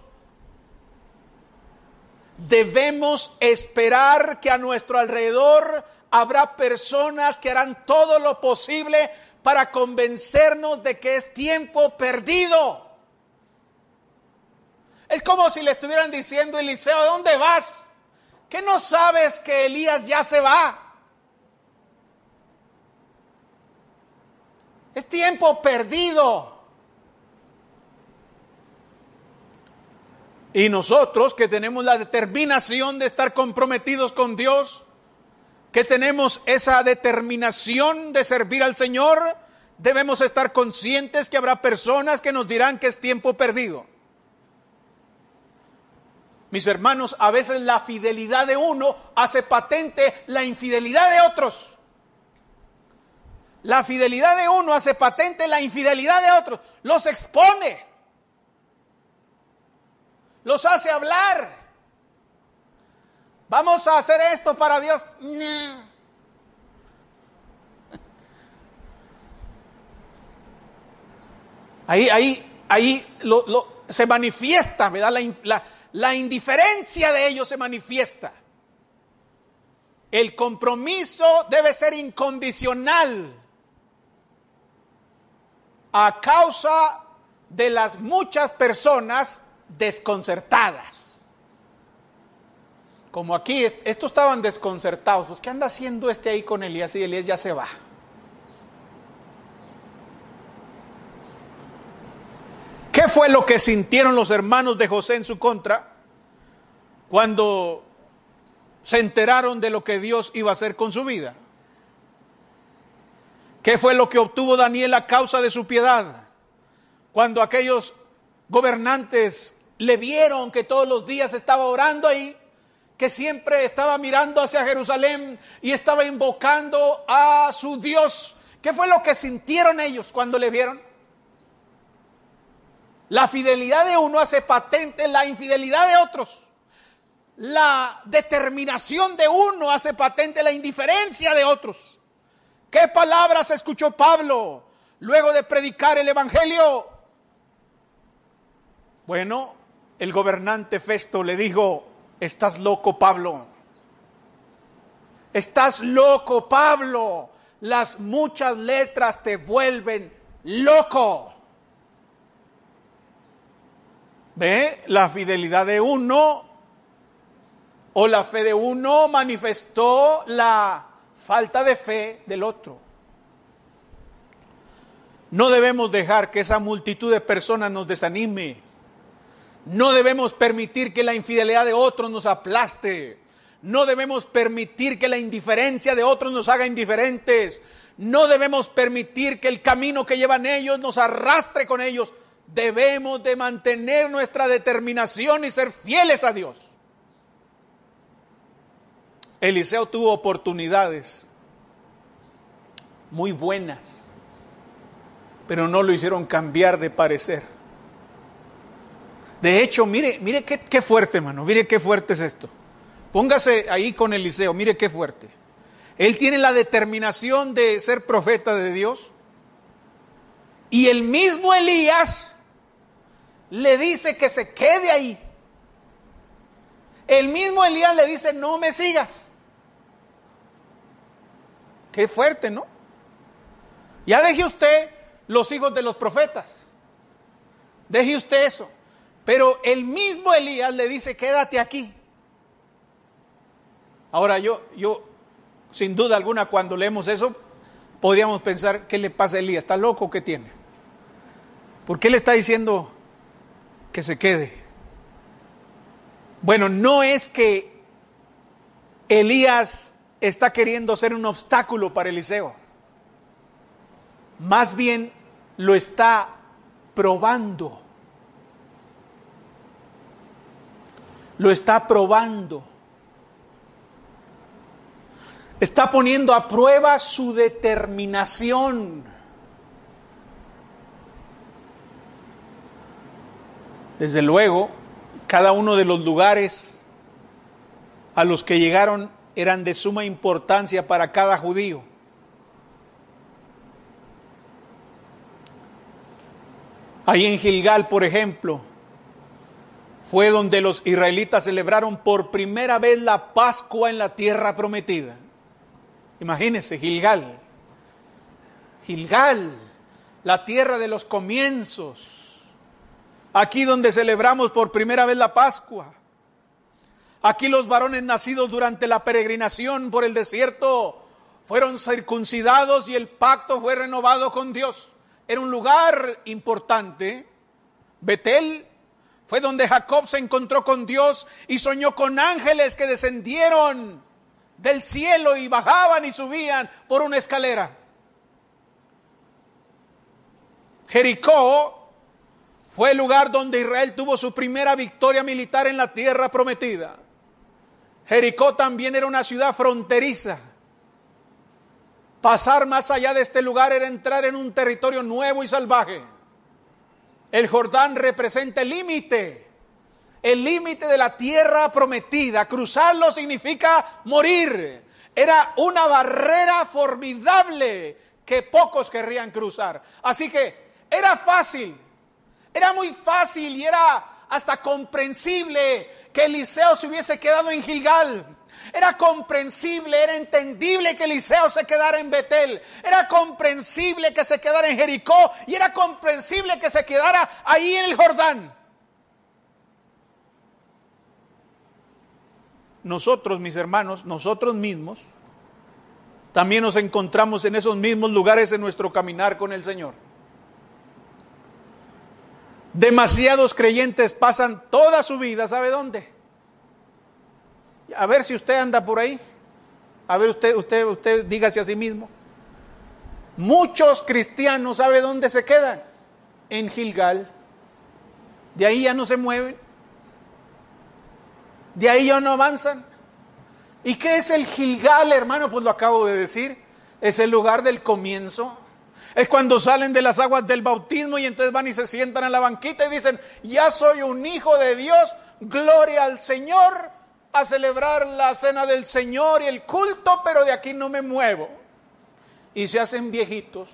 debemos esperar que a nuestro alrededor habrá personas que harán todo lo posible para convencernos de que es tiempo perdido. Es como si le estuvieran diciendo, Eliseo, ¿a dónde vas? ¿Qué no sabes que Elías ya se va? Es tiempo perdido. Y nosotros que tenemos la determinación de estar comprometidos con Dios, que tenemos esa determinación de servir al Señor, debemos estar conscientes que habrá personas que nos dirán que es tiempo perdido. Mis hermanos, a veces la fidelidad de uno hace patente la infidelidad de otros. La fidelidad de uno hace patente la infidelidad de otros. Los expone. Los hace hablar. Vamos a hacer esto para Dios. No. Ahí, ahí, ahí lo, lo, se manifiesta, ¿verdad? La, la, la indiferencia de ellos se manifiesta. El compromiso debe ser incondicional a causa de las muchas personas desconcertadas. Como aquí, estos estaban desconcertados. Pues, ¿qué anda haciendo este ahí con Elías? Y Elías ya se va. ¿Qué fue lo que sintieron los hermanos de José en su contra cuando se enteraron de lo que Dios iba a hacer con su vida? ¿Qué fue lo que obtuvo Daniel a causa de su piedad? Cuando aquellos gobernantes le vieron que todos los días estaba orando ahí, que siempre estaba mirando hacia Jerusalén y estaba invocando a su Dios. ¿Qué fue lo que sintieron ellos cuando le vieron? La fidelidad de uno hace patente la infidelidad de otros. La determinación de uno hace patente la indiferencia de otros. ¿Qué palabras escuchó Pablo luego de predicar el evangelio? Bueno, el gobernante Festo le dijo, estás loco, Pablo. Estás loco, Pablo. Las muchas letras te vuelven loco. ¿Ve? La fidelidad de uno o la fe de uno manifestó la falta de fe del otro. No debemos dejar que esa multitud de personas nos desanime. No debemos permitir que la infidelidad de otros nos aplaste. No debemos permitir que la indiferencia de otros nos haga indiferentes. No debemos permitir que el camino que llevan ellos nos arrastre con ellos. Debemos de mantener nuestra determinación y ser fieles a Dios. Eliseo tuvo oportunidades muy buenas pero no lo hicieron cambiar de parecer. De hecho, mire, mire qué, qué fuerte, hermano, mire qué fuerte es esto. Póngase ahí con Eliseo, mire qué fuerte. Él tiene la determinación de ser profeta de Dios, y el mismo Elías le dice que se quede ahí. El mismo Elías le dice, no me sigas. Qué fuerte, ¿no? Ya deje usted los hijos de los profetas. Deje usted eso. Pero el mismo Elías le dice, quédate aquí. Ahora yo, yo, sin duda alguna, cuando leemos eso, podríamos pensar, ¿qué le pasa a Elías? ¿Está loco? ¿Qué tiene? ¿Por qué le está diciendo que se quede? Bueno, no es que Elías está queriendo ser un obstáculo para Eliseo. Más bien lo está probando. Lo está probando. Está poniendo a prueba su determinación. Desde luego, cada uno de los lugares a los que llegaron eran de suma importancia para cada judío. Ahí en Gilgal, por ejemplo, fue donde los israelitas celebraron por primera vez la Pascua en la tierra prometida. Imagínense, Gilgal. Gilgal, la tierra de los comienzos. Aquí donde celebramos por primera vez la Pascua. Aquí los varones nacidos durante la peregrinación por el desierto fueron circuncidados y el pacto fue renovado con Dios. Era un lugar importante. Betel fue donde Jacob se encontró con Dios y soñó con ángeles que descendieron del cielo y bajaban y subían por una escalera. Jericó fue el lugar donde Israel tuvo su primera victoria militar en la tierra prometida. Jericó también era una ciudad fronteriza. Pasar más allá de este lugar era entrar en un territorio nuevo y salvaje. El Jordán representa el límite, el límite de la tierra prometida. Cruzarlo significa morir. Era una barrera formidable que pocos querrían cruzar. Así que era fácil. Era muy fácil y era hasta comprensible que Eliseo se hubiese quedado en Gilgal. Era comprensible, era entendible que Eliseo se quedara en Betel. Era comprensible que se quedara en Jericó y era comprensible que se quedara ahí en el Jordán. Nosotros, mis hermanos, nosotros mismos, también nos encontramos en esos mismos lugares en nuestro caminar con el Señor. Demasiados creyentes pasan toda su vida, ¿sabe dónde? A ver si usted anda por ahí. A ver usted, usted, usted dígase a sí mismo. Muchos cristianos, ¿sabe dónde se quedan? En Gilgal. De ahí ya no se mueven. De ahí ya no avanzan. ¿Y qué es el Gilgal, hermano? Pues lo acabo de decir. Es el lugar del comienzo. Es cuando salen de las aguas del bautismo y entonces van y se sientan en la banquita y dicen, ya soy un hijo de Dios, gloria al Señor, a celebrar la cena del Señor y el culto, pero de aquí no me muevo. Y se hacen viejitos,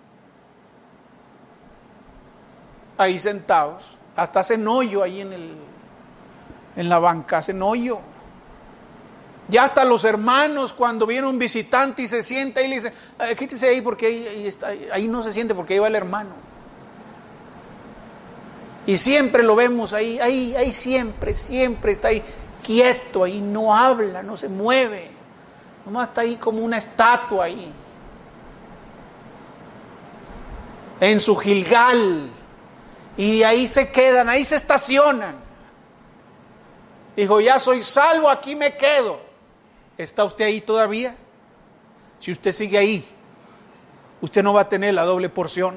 ahí sentados, hasta hacen hoyo ahí en, el, en la banca, hacen hoyo. Ya hasta los hermanos, cuando viene un visitante y se sienta y le dicen, quítese ahí porque ahí, ahí, está, ahí no se siente porque ahí va el hermano. Y siempre lo vemos ahí, ahí, ahí siempre, siempre está ahí quieto, ahí no habla, no se mueve. Nomás está ahí como una estatua ahí. En su Gilgal. Y ahí se quedan, ahí se estacionan. Dijo, ya soy salvo, aquí me quedo. ¿Está usted ahí todavía? Si usted sigue ahí, usted no va a tener la doble porción.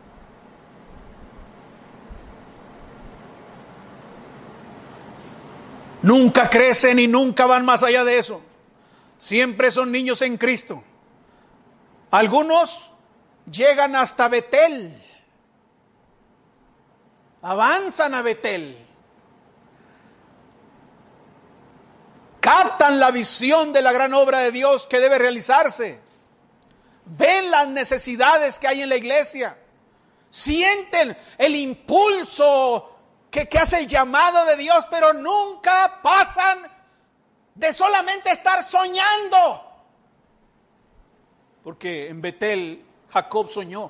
Nunca crecen y nunca van más allá de eso. Siempre son niños en Cristo. Algunos llegan hasta Betel. avanzan a Betel, captan la visión de la gran obra de Dios que debe realizarse, ven las necesidades que hay en la iglesia, sienten el impulso que, que hace el llamado de Dios, pero nunca pasan de solamente estar soñando. Porque en Betel Jacob soñó.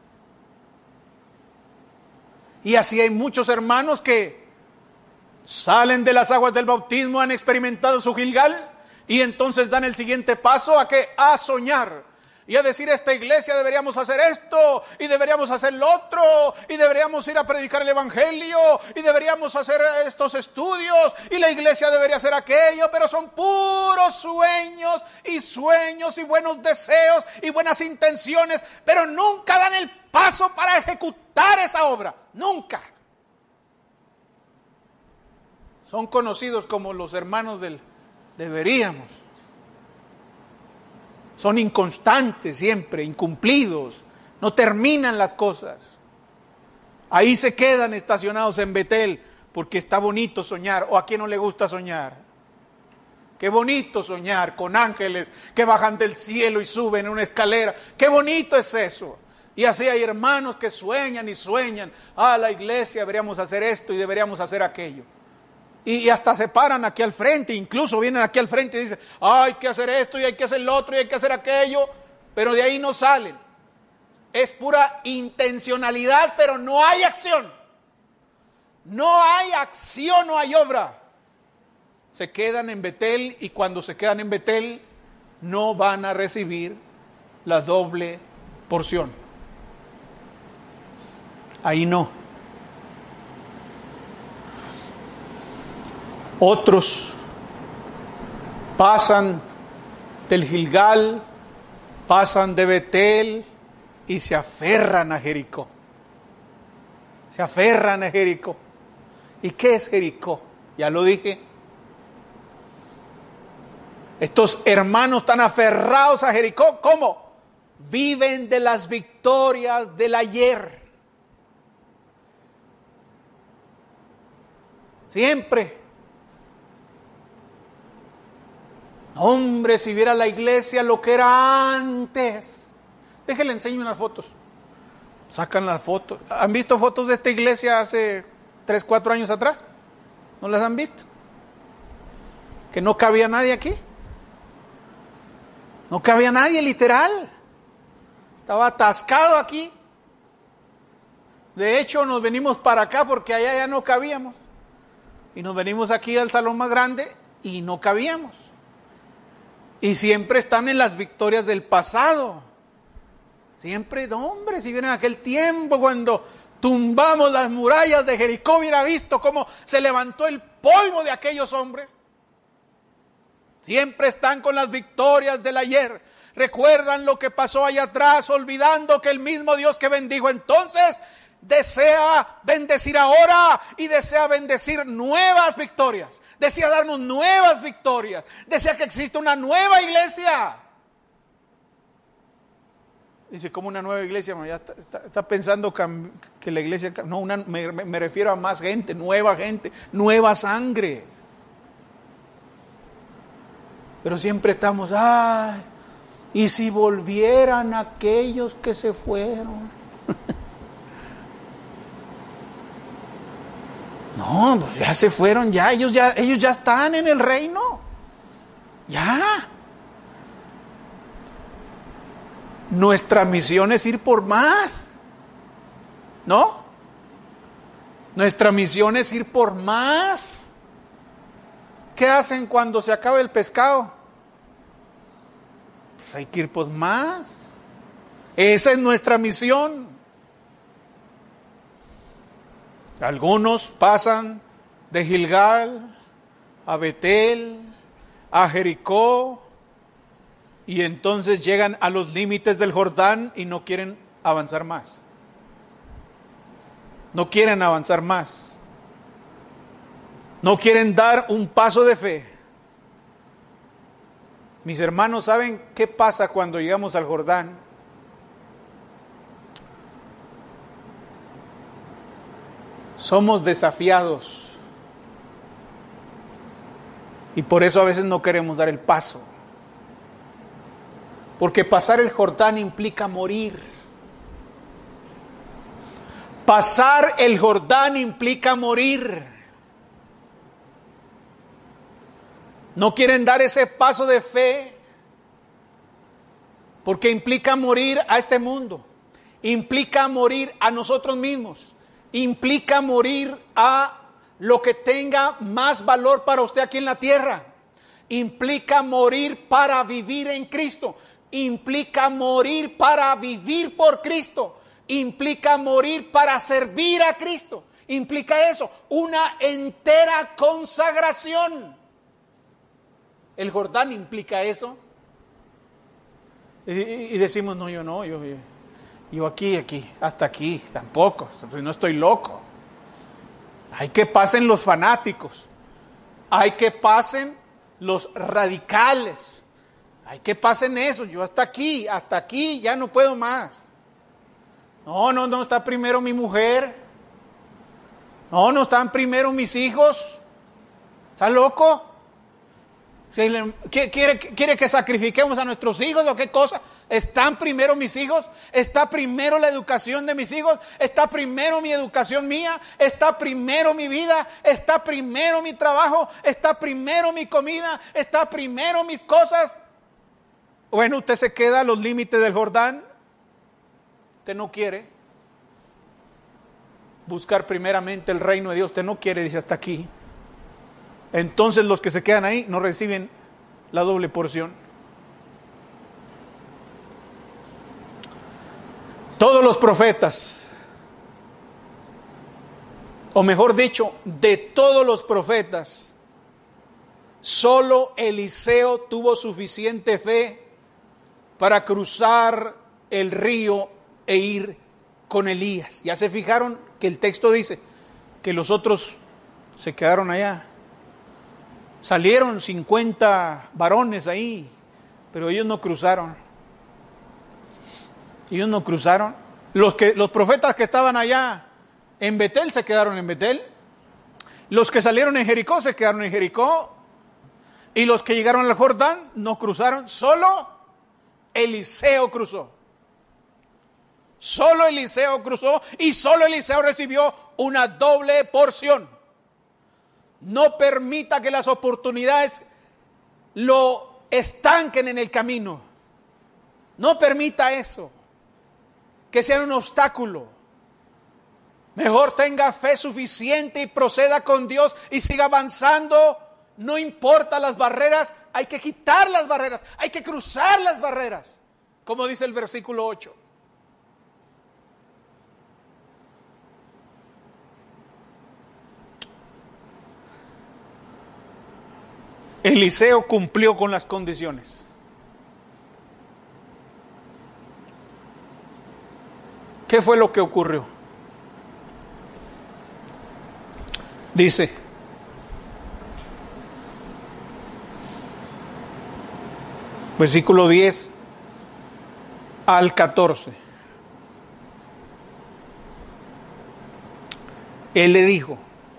Y así hay muchos hermanos que salen de las aguas del bautismo, han experimentado su Gilgal y entonces dan el siguiente paso a que a soñar y a decir: esta iglesia deberíamos hacer esto y deberíamos hacer lo otro y deberíamos ir a predicar el evangelio y deberíamos hacer estos estudios y la iglesia debería hacer aquello, pero son puros sueños y sueños y buenos deseos y buenas intenciones, pero nunca dan el paso para ejecutar esa obra, nunca. Son conocidos como los hermanos del deberíamos. Son inconstantes siempre, incumplidos, no terminan las cosas. Ahí se quedan estacionados en Betel porque está bonito soñar. ¿O a quién no le gusta soñar? Qué bonito soñar con ángeles que bajan del cielo y suben en una escalera. Qué bonito es eso. Y así hay hermanos que sueñan y sueñan. Ah, la iglesia deberíamos hacer esto y deberíamos hacer aquello. Y hasta se paran aquí al frente, incluso vienen aquí al frente y dicen: ah, hay que hacer esto y hay que hacer lo otro y hay que hacer aquello, pero de ahí no salen. Es pura intencionalidad, pero no hay acción. No hay acción, no hay obra. Se quedan en Betel y cuando se quedan en Betel no van a recibir la doble porción. Ahí no. Otros pasan del Gilgal, pasan de Betel y se aferran a Jericó. Se aferran a Jericó. ¿Y qué es Jericó? Ya lo dije. Estos hermanos están aferrados a Jericó. ¿Cómo? Viven de las victorias del ayer. Siempre. Hombre, si viera la iglesia lo que era antes. Déjenle enseño unas fotos. Sacan las fotos. ¿Han visto fotos de esta iglesia hace tres, cuatro años atrás? ¿No las han visto? Que no cabía nadie aquí. No cabía nadie, literal. Estaba atascado aquí. De hecho, nos venimos para acá porque allá ya no cabíamos. Y nos venimos aquí al salón más grande y no cabíamos. Y siempre están en las victorias del pasado. Siempre, no, hombre, si vienen aquel tiempo cuando tumbamos las murallas de Jericó, hubiera visto cómo se levantó el polvo de aquellos hombres. Siempre están con las victorias del ayer. Recuerdan lo que pasó allá atrás, olvidando que el mismo Dios que bendijo entonces desea bendecir ahora y desea bendecir nuevas victorias. Desea darnos nuevas victorias. Desea que exista una nueva iglesia. Dice, ¿cómo una nueva iglesia? Ya está, está, está pensando que la iglesia... No, una, me, me refiero a más gente, nueva gente, nueva sangre. Pero siempre estamos, ay, ¿y si volvieran aquellos que se fueron? No, pues ya se fueron, ya ellos ya ellos ya están en el reino. Ya. Nuestra misión es ir por más. ¿No? Nuestra misión es ir por más. ¿Qué hacen cuando se acaba el pescado? Pues hay que ir por más. Esa es nuestra misión. Algunos pasan de Gilgal a Betel, a Jericó, y entonces llegan a los límites del Jordán y no quieren avanzar más. No quieren avanzar más. No quieren dar un paso de fe. Mis hermanos, ¿saben qué pasa cuando llegamos al Jordán? somos desafiados. Y por eso a veces no queremos dar el paso. Porque pasar el Jordán implica morir. Pasar el Jordán implica morir. No quieren dar ese paso de fe porque implica morir a este mundo, implica morir a nosotros mismos, implica morir a lo que tenga más valor para usted aquí en la tierra, implica morir para vivir en Cristo, implica morir para vivir por Cristo, implica morir para servir a Cristo, implica eso, una entera consagración. El Jordán implica eso. Y, y decimos, no, yo no, yo, yo, yo aquí, aquí, hasta aquí, tampoco, no estoy loco. Hay que pasen los fanáticos, hay que pasen los radicales, hay que pasen eso, yo hasta aquí, hasta aquí, ya no puedo más. No, no, no, está primero mi mujer, no, no están primero mis hijos, ¿está loco? ¿Quiere, ¿Quiere que sacrifiquemos a nuestros hijos o qué cosa? ¿Están primero mis hijos? ¿Está primero la educación de mis hijos? ¿Está primero mi educación mía? ¿Está primero mi vida? ¿Está primero mi trabajo? ¿Está primero mi comida? ¿Está primero mis cosas? Bueno, usted se queda a los límites del Jordán. Usted no quiere buscar primeramente el reino de Dios. Usted no quiere, dice, hasta aquí. Entonces los que se quedan ahí no reciben la doble porción. Todos los profetas, o mejor dicho, de todos los profetas, solo Eliseo tuvo suficiente fe para cruzar el río e ir con Elías. Ya se fijaron que el texto dice que los otros se quedaron allá. Salieron cincuenta varones ahí, pero ellos no cruzaron. Ellos no cruzaron. Los que los profetas que estaban allá en Betel se quedaron en Betel. Los que salieron en Jericó se quedaron en Jericó. Y los que llegaron al Jordán no cruzaron. Solo Eliseo cruzó. Solo Eliseo cruzó y solo Eliseo recibió una doble porción. No permita que las oportunidades lo estanquen en el camino. No permita eso, que sea un obstáculo. Mejor tenga fe suficiente y proceda con Dios y siga avanzando. No importa las barreras, hay que quitar las barreras, hay que cruzar las barreras, como dice el versículo ocho. Eliseo cumplió con las condiciones. ¿Qué fue lo que ocurrió? Dice, versículo diez al catorce. Él le dijo,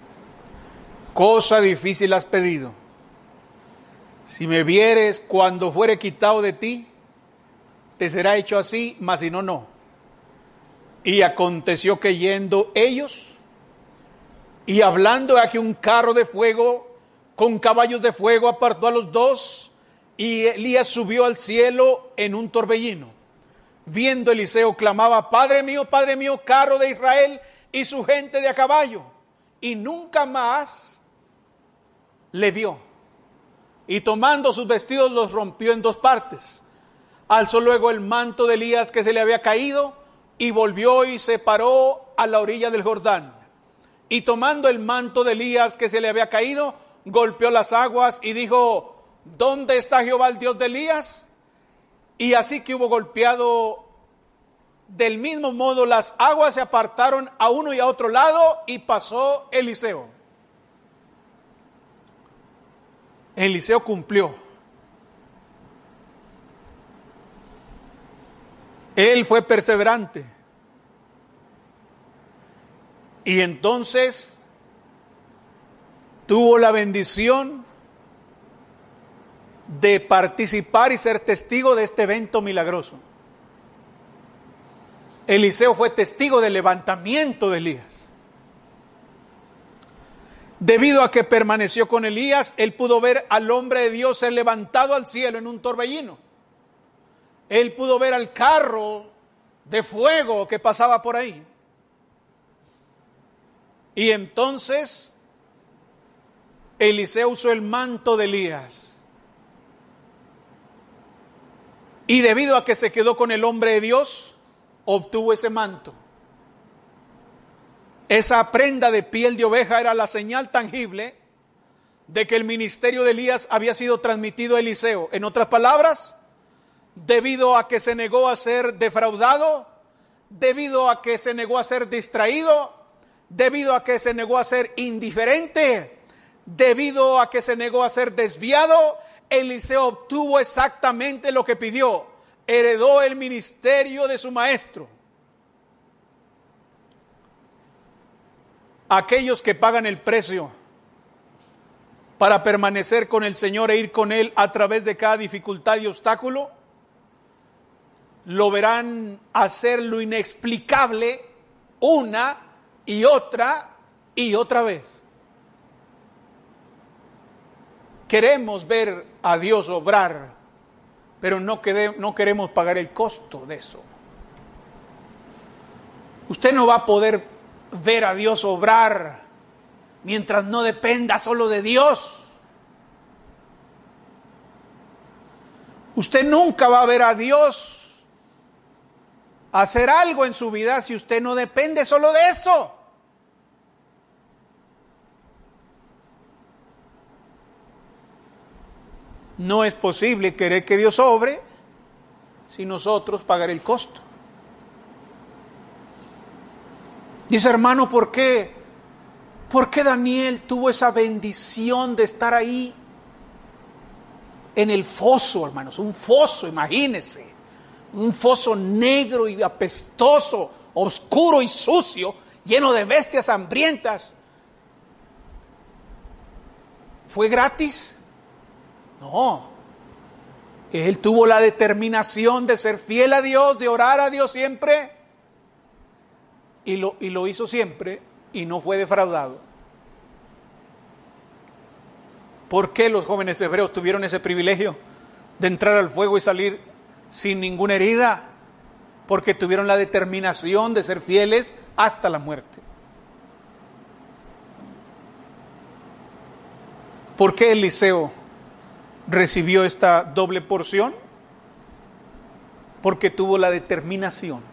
cosa difícil has pedido. Si me vieres cuando fuere quitado de ti, te será hecho así, mas si no, no. Y aconteció que yendo ellos, y hablando aquí un carro de fuego, con caballos de fuego, apartó a los dos, y Elías subió al cielo en un torbellino. Viendo Eliseo, clamaba, Padre mío, Padre mío, carro de Israel, y su gente de a caballo. Y nunca más le vio. Y tomando sus vestidos los rompió en dos partes. Alzó luego el manto de Elías que se le había caído y volvió y se paró a la orilla del Jordán. Y tomando el manto de Elías que se le había caído, golpeó las aguas y dijo, ¿dónde está Jehová el Dios de Elías? Y así que hubo golpeado, del mismo modo las aguas se apartaron a uno y a otro lado y pasó Eliseo. Eliseo cumplió. Él fue perseverante. Y entonces tuvo la bendición de participar y ser testigo de este evento milagroso. Eliseo fue testigo del levantamiento de Elías. Debido a que permaneció con Elías, él pudo ver al hombre de Dios ser levantado al cielo en un torbellino. Él pudo ver al carro de fuego que pasaba por ahí. Y entonces Eliseo usó el manto de Elías. Y debido a que se quedó con el hombre de Dios, obtuvo ese manto. Esa prenda de piel de oveja era la señal tangible de que el ministerio de Elías había sido transmitido a Eliseo. En otras palabras, debido a que se negó a ser defraudado, debido a que se negó a ser distraído, debido a que se negó a ser indiferente, debido a que se negó a ser desviado, Eliseo obtuvo exactamente lo que pidió. Heredó el ministerio de su maestro. Aquellos que pagan el precio para permanecer con el Señor e ir con Él a través de cada dificultad y obstáculo, lo verán hacer lo inexplicable una y otra y otra vez. Queremos ver a Dios obrar, pero no, quede, no queremos pagar el costo de eso. Usted no va a poder ver a Dios obrar mientras no dependa solo de Dios. Usted nunca va a ver a Dios hacer algo en su vida si usted no depende solo de eso. No es posible querer que Dios obre sin nosotros pagar el costo. Dice, hermano, ¿por qué? ¿Por qué Daniel tuvo esa bendición de estar ahí en el foso, hermanos? Un foso, imagínense. Un foso negro y apestoso, oscuro y sucio, lleno de bestias hambrientas. ¿Fue gratis? No. Él tuvo la determinación de ser fiel a Dios, de orar a Dios siempre. Y lo, y lo hizo siempre y no fue defraudado. ¿Por qué los jóvenes hebreos tuvieron ese privilegio de entrar al fuego y salir sin ninguna herida? Porque tuvieron la determinación de ser fieles hasta la muerte. ¿Por qué Eliseo recibió esta doble porción? Porque tuvo la determinación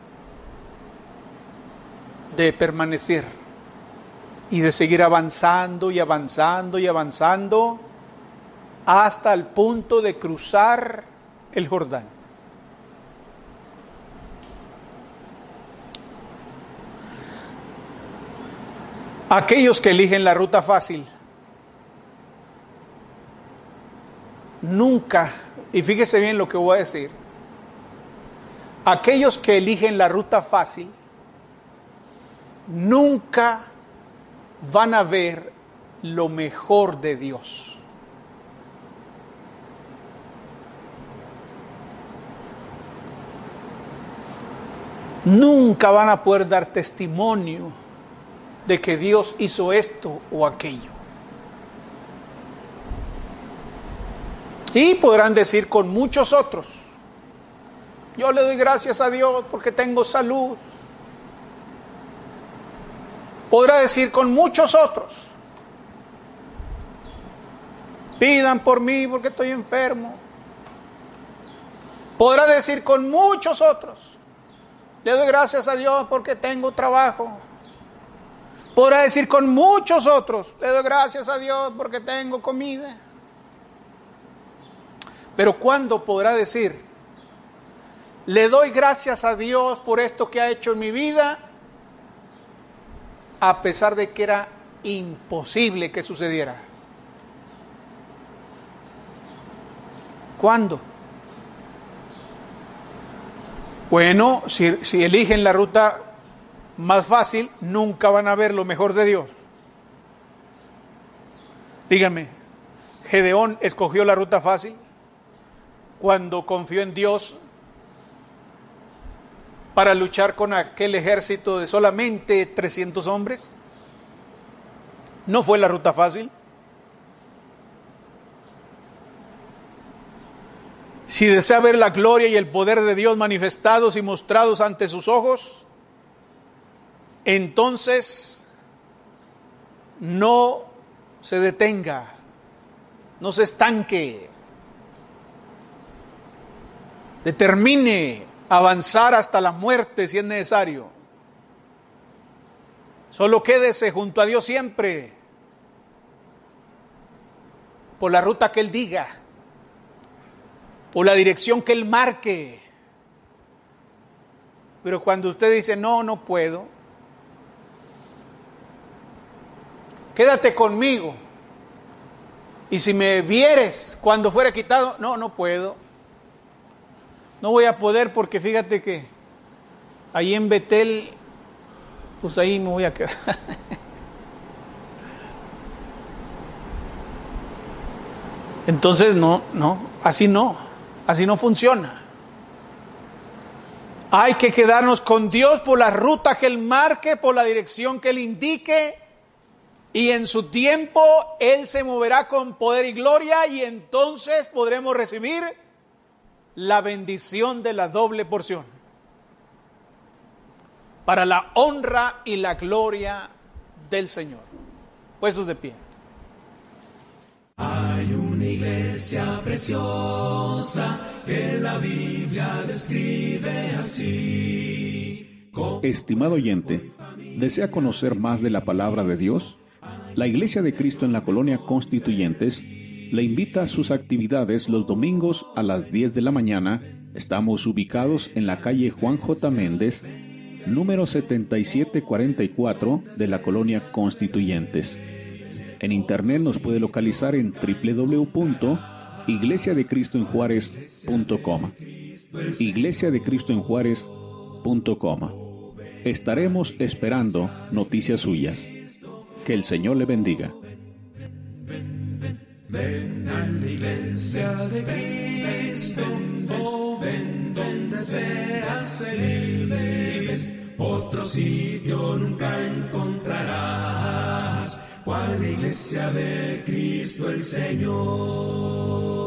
de permanecer y de seguir avanzando y avanzando y avanzando hasta el punto de cruzar el Jordán. Aquellos que eligen la ruta fácil nunca, y fíjese bien lo que voy a decir, aquellos que eligen la ruta fácil nunca van a ver lo mejor de Dios. Nunca van a poder dar testimonio de que Dios hizo esto o aquello. Y podrán decir con muchos otros, yo le doy gracias a Dios porque tengo salud. Podrá decir con muchos otros, pidan por mí porque estoy enfermo. Podrá decir con muchos otros, le doy gracias a Dios porque tengo trabajo. Podrá decir con muchos otros, le doy gracias a Dios porque tengo comida. Pero ¿cuándo podrá decir, le doy gracias a Dios por esto que ha hecho en mi vida, a pesar de que era imposible que sucediera? ¿Cuándo? Bueno, si, si eligen la ruta más fácil, nunca van a ver lo mejor de Dios. Díganme, ¿Gedeón escogió la ruta fácil cuando confió en Dios para luchar con aquel ejército de solamente trescientos hombres? ¿No fue la ruta fácil? Si desea ver la gloria y el poder de Dios manifestados y mostrados ante sus ojos, entonces no se detenga, no se estanque, determine avanzar hasta la muerte si es necesario. Solo quédese junto a Dios siempre, por la ruta que Él diga, por la dirección que Él marque. Pero cuando usted dice, no, no puedo, quédate conmigo, y si me vieres cuando fuera quitado, no, no puedo, no voy a poder porque fíjate que ahí en Betel, pues ahí me voy a quedar. Entonces no, no, así no, así no funciona. Hay que quedarnos con Dios por la ruta que Él marque, por la dirección que Él indique, y en su tiempo Él se moverá con poder y gloria, y entonces podremos recibir la bendición de la doble porción, para la honra y la gloria del Señor. Puestos de pie. Hay una iglesia preciosa que la Biblia describe así. Estimado oyente, ¿desea conocer más de la palabra de Dios? La Iglesia de Cristo en la Colonia Constituyentes le invita a sus actividades los domingos a las diez de la mañana. Estamos ubicados en la calle Juan J. Méndez, número setenta y siete cuarenta y cuatro de la Colonia Constituyentes. En internet nos puede localizar en doble u doble u doble u punto iglesia de cristo en juárez punto com. iglesia de cristo en juárez punto com. Estaremos esperando noticias suyas. Que el Señor le bendiga. Ven a la iglesia de Cristo, oh, ven donde seas feliz. Otro sitio nunca encontrarás, cual la iglesia de Cristo el Señor.